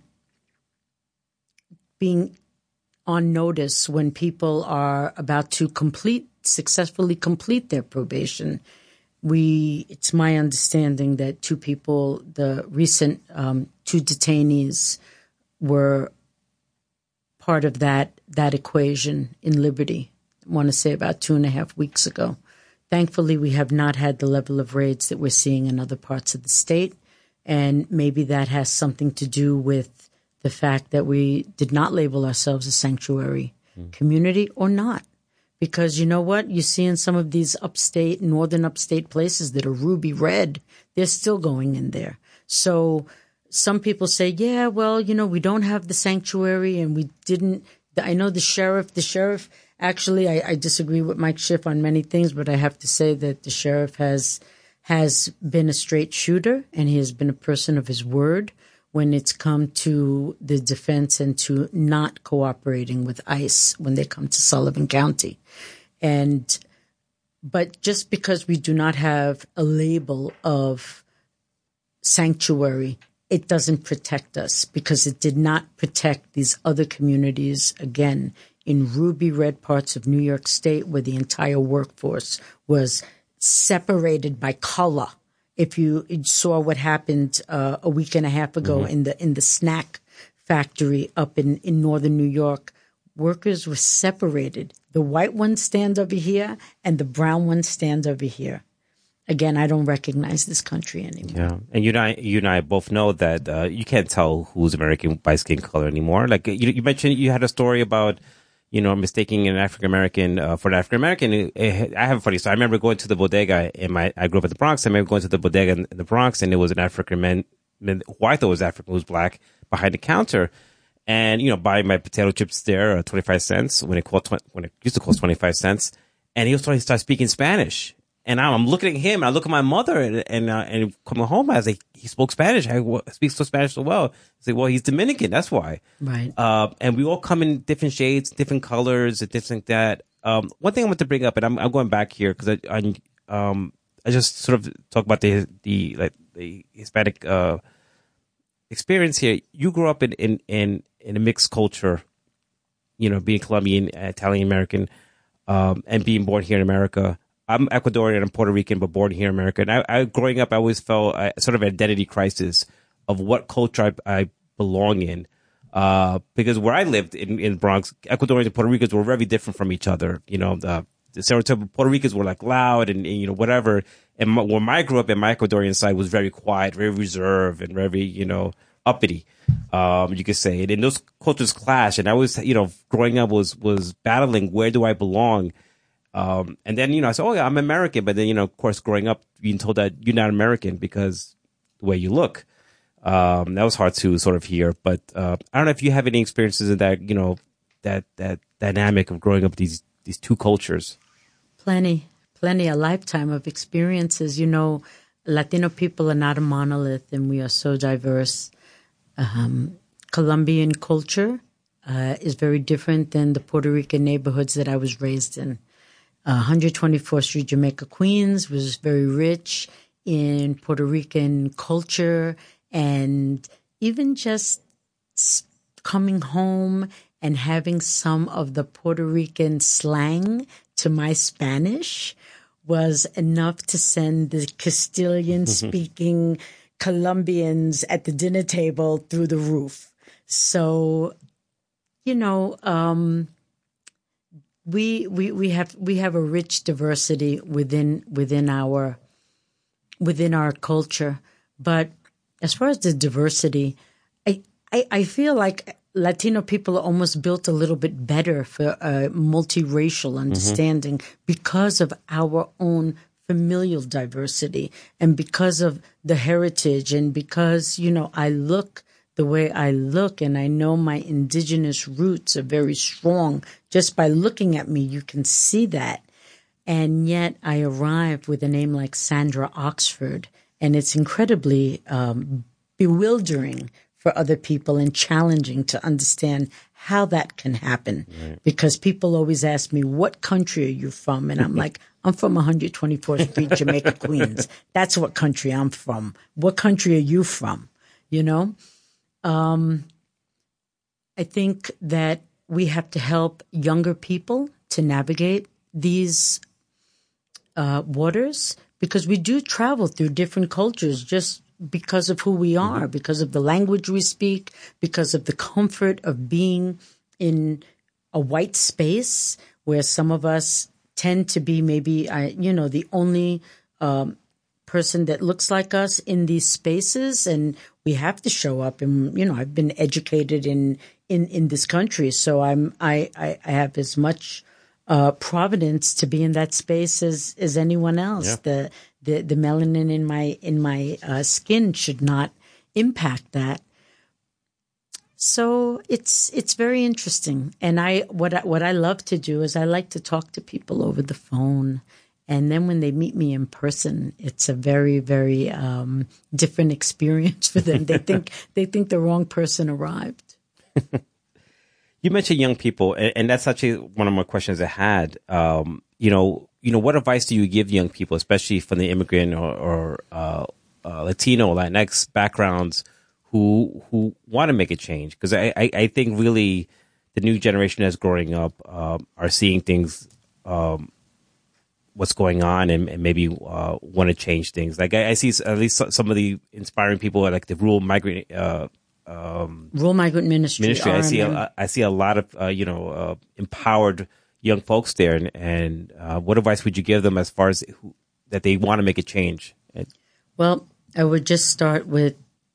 being on notice when people are about to complete, successfully complete their probation. We, it's my understanding that two people, the recent um, two detainees were part of that, that equation in Liberty. I want to say about two and a half weeks ago. Thankfully, we have not had the level of raids that we're seeing in other parts of the state. And maybe that has something to do with the fact that we did not label ourselves a sanctuary mm. community or not. Because you know what? You see in some of these upstate, northern upstate places that are ruby red, they're still going in there. So some people say, yeah, well, you know, we don't have the sanctuary and we didn't. I know the sheriff, the sheriff, actually, I, I disagree with Mike Schiff on many things, but I have to say that the sheriff has has been a straight shooter and he has been a person of his word when it's come to the defense and to not cooperating with ICE when they come to Sullivan County. And, but just because we do not have a label of sanctuary, it doesn't protect us because it did not protect these other communities, again, in ruby red parts of New York State where the entire workforce was separated by color. If you saw what happened uh, a week and a half ago mm-hmm. in the in the snack factory up in, in northern New York, workers were separated. The white ones stand over here and the brown ones stand over here. Again, I don't recognize this country anymore. Yeah, and you and I, you and I both know that uh, you can't tell who's American by skin color anymore. Like you, you mentioned, you had a story about, you know, mistaking an African American uh, for an African American. I have a funny story. I remember going to the bodega in my. I grew up in the Bronx. I remember going to the bodega in the Bronx, and it was an African man, man who I thought was African, who was black, behind the counter, and you know, buying my potato chips there, uh, twenty five cents when it cost when it used to cost twenty five cents, and he was trying to start speaking Spanish. And I'm looking at him, and I look at my mother, and and, uh, and coming home, I was like, he spoke Spanish. I speak so Spanish so well. I say, well, he's Dominican. That's why. Right. Uh, and we all come in different shades, different colors, and things like that. Um, one thing I want to bring up, and I'm, I'm going back here because I, I, um, I just sort of talk about the the like the Hispanic uh, experience here. You grew up in in in, in a mixed culture, you know, being Colombian, Italian American, um, and being born here in America. I'm Ecuadorian and Puerto Rican, but born here in America. And I, I growing up, I always felt a, sort of an identity crisis of what culture I, I belong in. Uh, because where I lived in, in Bronx, Ecuadorians and Puerto Ricans were very different from each other. You know, the, the stereotypical Puerto Ricans were like loud and, and you know, whatever. And my, when I grew up in my Ecuadorian side was very quiet, very reserved and very, you know, uppity. Um, you could say. And, and those cultures clash. And I was, you know, growing up was, was battling, where do I belong? Um, and then, you know, I said, oh, yeah, I'm American. But then, you know, of course, growing up, being told that you're not American because the way you look. Um, that was hard to sort of hear. But uh, I don't know if you have any experiences in that, you know, that that dynamic of growing up with these, these two cultures. Plenty, plenty, a lifetime of experiences. You know, Latino people are not a monolith, and we are so diverse. Um, Colombian culture uh, is very different than the Puerto Rican neighborhoods that I was raised in. Uh, one twenty-fourth Street, Jamaica, Queens was very rich in Puerto Rican culture, and even just coming home and having some of the Puerto Rican slang to my Spanish was enough to send the Castilian-speaking Colombians at the dinner table through the roof. So, you know, um, we we we have we have a rich diversity within within our within our culture. But as far as the diversity, I I, I feel like Latino people are almost built a little bit better for a multiracial understanding mm-hmm. because of our own familial diversity and because of the heritage and because, you know, I look the way I look and I know my indigenous roots are very strong. Just by looking at me, you can see that. And yet I arrived with a name like Sandra Oxford, and it's incredibly um, bewildering for other people and challenging to understand how that can happen. Right. Because people always ask me, what country are you from? And I'm like, I'm from one twenty-fourth Street, Jamaica, Queens. That's what country I'm from. What country are you from? You know? Um, I think that we have to help younger people to navigate these uh, waters because we do travel through different cultures just because of who we are, mm-hmm. because of the language we speak, because of the comfort of being in a white space where some of us tend to be maybe, uh, you know, the only um, person that looks like us in these spaces, and we have to show up. And you know, I've been educated in in, in this country, so I'm I, I, I have as much uh, providence to be in that space as as anyone else. Yeah. The The the melanin in my in my uh, skin should not impact that. So it's it's very interesting, and I what I, what I love to do is I like to talk to people over the phone, and then when they meet me in person, it's a very very um, different experience for them. They think they think the wrong person arrived. You mentioned young people, and, and that's actually one of my questions I had. Um, you know. You know, what advice do you give young people, especially from the immigrant or, or uh, uh, Latino, Latinx backgrounds, who who want to make a change? Because I, I, I think really the new generation that's growing up um, are seeing things, um, what's going on, and, and maybe uh, want to change things. Like I, I see at least some of the inspiring people, like the rural migrant uh, um, Rural Migrant Ministry. Ministry. I see, R M M. a, I see a lot of uh, you know uh, empowered young folks there. And, and uh, what advice would you give them as far as who, that they want to make a change? Well, I would just start with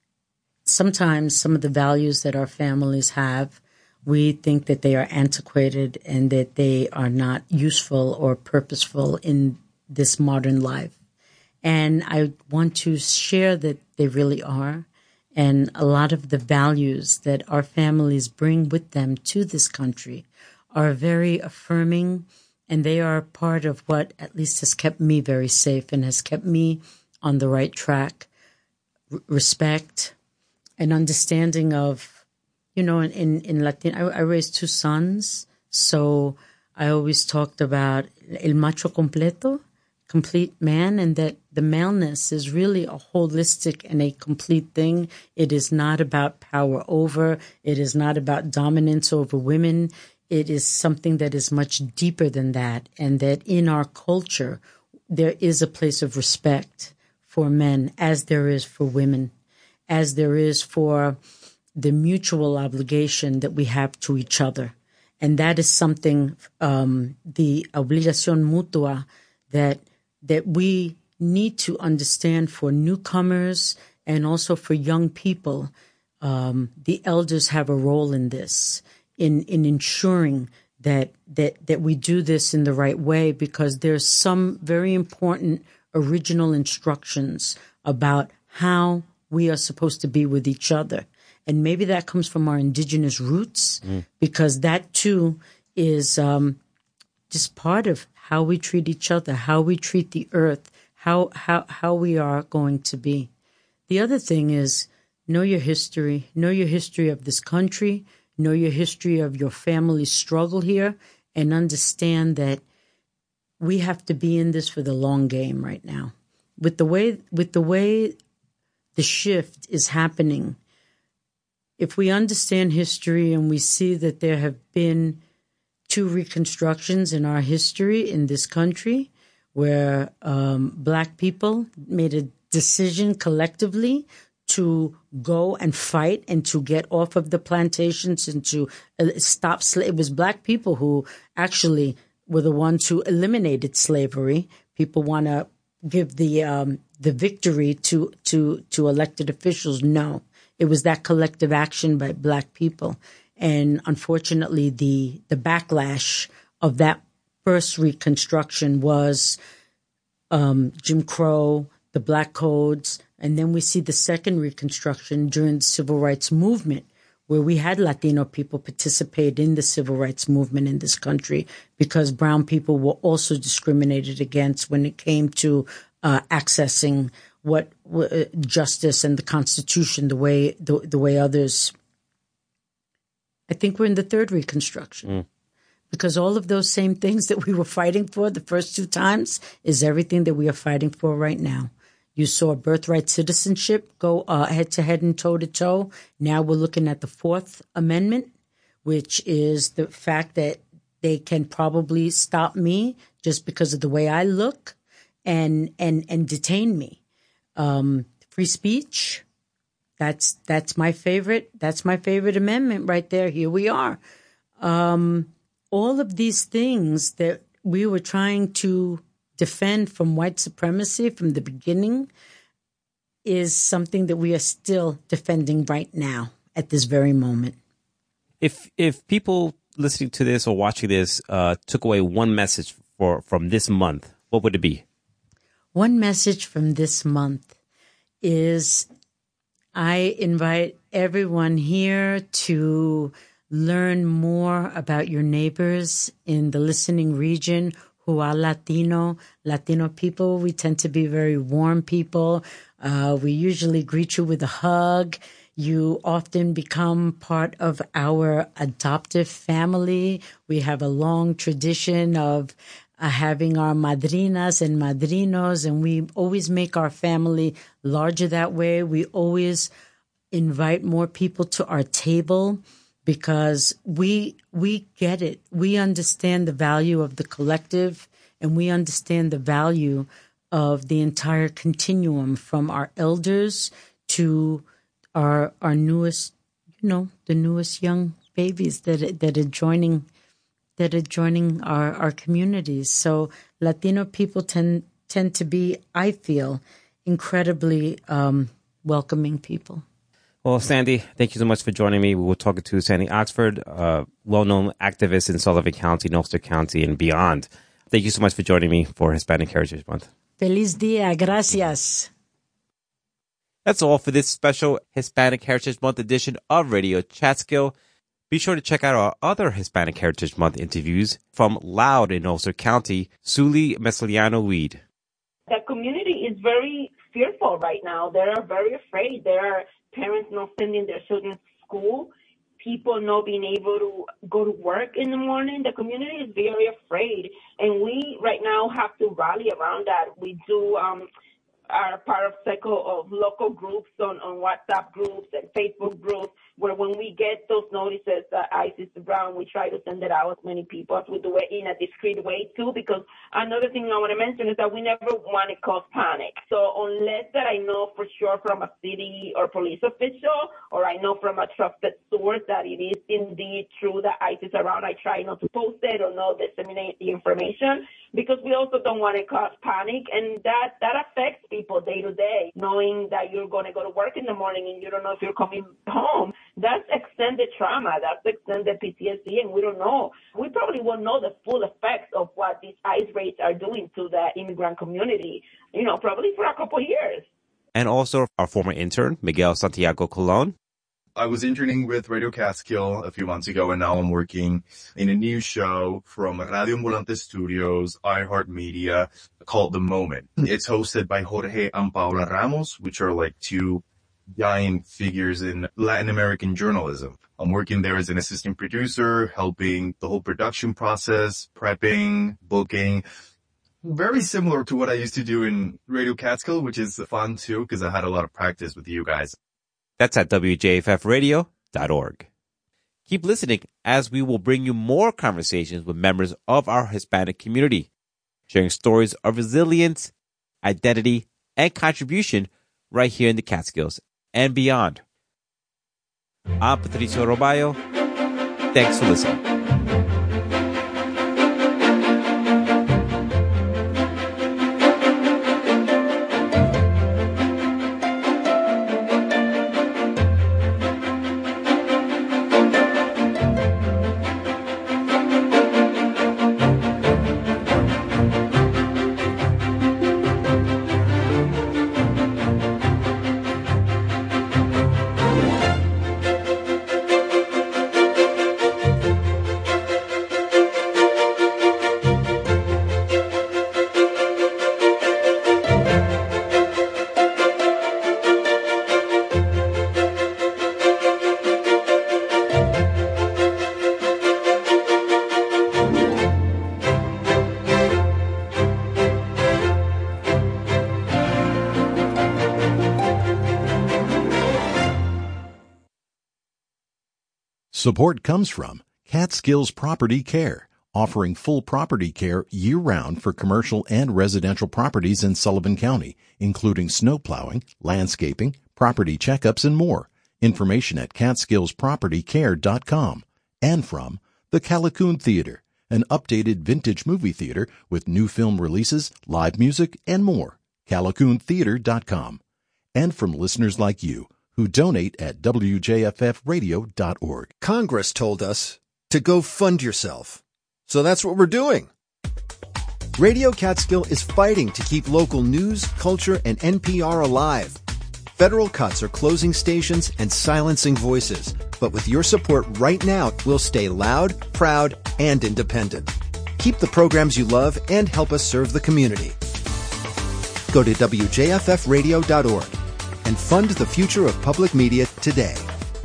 sometimes some of the values that our families have. We think that they are antiquated and that they are not useful or purposeful in this modern life. And I want to share that they really are. And a lot of the values that our families bring with them to this country are very affirming, and they are part of what at least has kept me very safe and has kept me on the right track. R- respect and understanding of, you know, in, in, in Latin, I, I raised two sons, so I always talked about el macho completo, complete man, and that the maleness is really a holistic and a complete thing. It is not about power over. It is not about dominance over women. It is something that is much deeper than that, and that in our culture, there is a place of respect for men as there is for women, as there is for the mutual obligation that we have to each other. And that is something, um, the obligación mutua, that that we need to understand for newcomers and also for young people. Um, the elders have a role in this, in, in ensuring that, that, that we do this in the right way, because there's some very important original instructions about how we are supposed to be with each other. And maybe that comes from our indigenous roots, mm. because that too is um, just part of how we treat each other, how we treat the earth, how how how we are going to be. The other thing is know your history, know your history of this country, know your history of your family's struggle here, and understand that we have to be in this for the long game right now. With the way with the way the shift is happening, if we understand history and we see that there have been two reconstructions in our history in this country where um, Black people made a decision collectively to go and fight and to get off of the plantations and to uh, stop slavery. It was Black people who actually were the ones who eliminated slavery. People want to give the um, the victory to, to, to elected officials. No, it was that collective action by Black people. And unfortunately, the, the backlash of that first reconstruction was um, Jim Crow, the Black Codes, and then we see the second reconstruction during the Civil Rights Movement, where we had Latino people participate in the Civil Rights Movement in this country, because brown people were also discriminated against when it came to uh, accessing what uh, justice and the Constitution the way the, the way others. I think we're in the third reconstruction, mm. because all of those same things that we were fighting for the first two times is everything that we are fighting for right now. You saw birthright citizenship go uh, head to head and toe to toe. Now we're looking at the Fourth Amendment, which is the fact that they can probably stop me just because of the way I look and and and detain me. Um, free speech. That's that's my favorite. That's my favorite amendment right there. Here we are. Um, all of these things that we were trying to defend from white supremacy from the beginning is something that we are still defending right now at this very moment. If if people listening to this or watching this uh, took away one message for from this month, what would it be? One message from this month is, I invite everyone here to learn more about your neighbors in the listening region who are Latino. Latino people, we tend to be very warm people. Uh, we usually greet you with a hug. You often become part of our adoptive family. We have a long tradition of Uh, having our madrinas and madrinos, and we always make our family larger that way. We always invite more people to our table because we we get it. We understand the value of the collective, and we understand the value of the entire continuum from our elders to our our newest you know, the newest young babies that that are joining that are joining our, our communities. So Latino people tend tend to be, I feel, incredibly um, welcoming people. Well, Sandy, thank you so much for joining me. We were talking to Sandy Oxford, a well-known activist in Sullivan County, Ulster County, and beyond. Thank you so much for joining me for Hispanic Heritage Month. Feliz dia. Gracias. That's all for this special Hispanic Heritage Month edition of Radio Chatskill. Be sure to check out our other Hispanic Heritage Month interviews from Loud in Ulster County, Suli Mesliano-Weed. The community is very fearful right now. They are very afraid. There are parents not sending their children to school, people not being able to go to work in the morning. The community is very afraid, and we right now have to rally around that. We do um, are part of cycle of local groups on, on WhatsApp groups and Facebook groups, where when we get those notices that ISIS is around, we try to send it out as many people as we do it in a discreet way too, because another thing I want to mention is that we never want to cause panic. So unless that I know for sure from a city or police official, or I know from a trusted source that it is indeed true that ISIS is around, I try not to post it or not disseminate the information, because we also don't want to cause panic, and that, that affects people day to day, knowing that you're going to go to work in the morning and you don't know if you're coming home. That's extended trauma. That's extended P T S D, and we don't know. We probably won't know the full effects of what these ICE raids are doing to the immigrant community, you know, probably for a couple of years. And also our former intern, Miguel Santiago Colon. I was interning with Radio Catskill a few months ago, and now I'm working in a new show from Radio Ambulante Studios, iHeartMedia, called The Moment. It's hosted by Jorge and Paula Ramos, which are like two giant figures in Latin American journalism. I'm working there as an assistant producer, helping the whole production process, prepping, booking. Very similar to what I used to do in Radio Catskill, which is fun too, because I had a lot of practice with you guys. That's at W J F F radio dot org. Keep listening, as we will bring you more conversations with members of our Hispanic community, sharing stories of resilience, identity, and contribution right here in the Catskills and beyond. I'm Patricio Robayo. Thanks for listening. Support comes from Catskills Property Care, offering full property care year-round for commercial and residential properties in Sullivan County, including snow plowing, landscaping, property checkups, and more. Information at catskills property care dot com. And from the Callicoon Theater, an updated vintage movie theater with new film releases, live music, and more. callicoon theater dot com. And from listeners like you, who donate at W J F F radio dot org. Congress told us to go fund yourself. So that's what we're doing. Radio Catskill is fighting to keep local news, culture, and N P R alive. Federal cuts are closing stations and silencing voices. But with your support right now, we'll stay loud, proud, and independent. Keep the programs you love and help us serve the community. Go to W J F F radio dot org. and fund the future of public media today.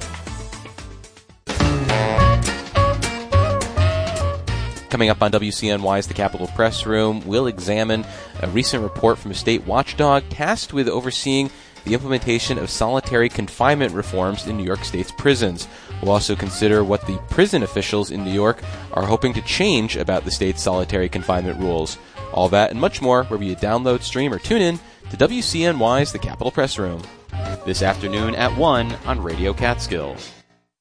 Coming up on W C N Y's The Capitol Press Room, we'll examine a recent report from a state watchdog tasked with overseeing the implementation of solitary confinement reforms in New York State's prisons. We'll also consider what the prison officials in New York are hoping to change about the state's solitary confinement rules. All that and much more wherever you download, stream, or tune in to W C N Y's The Capitol Press Room. This afternoon at one on Radio Catskill.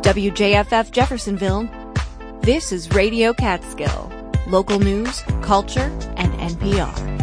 W J F F Jeffersonville, this is Radio Catskill. Local news, culture, and N P R.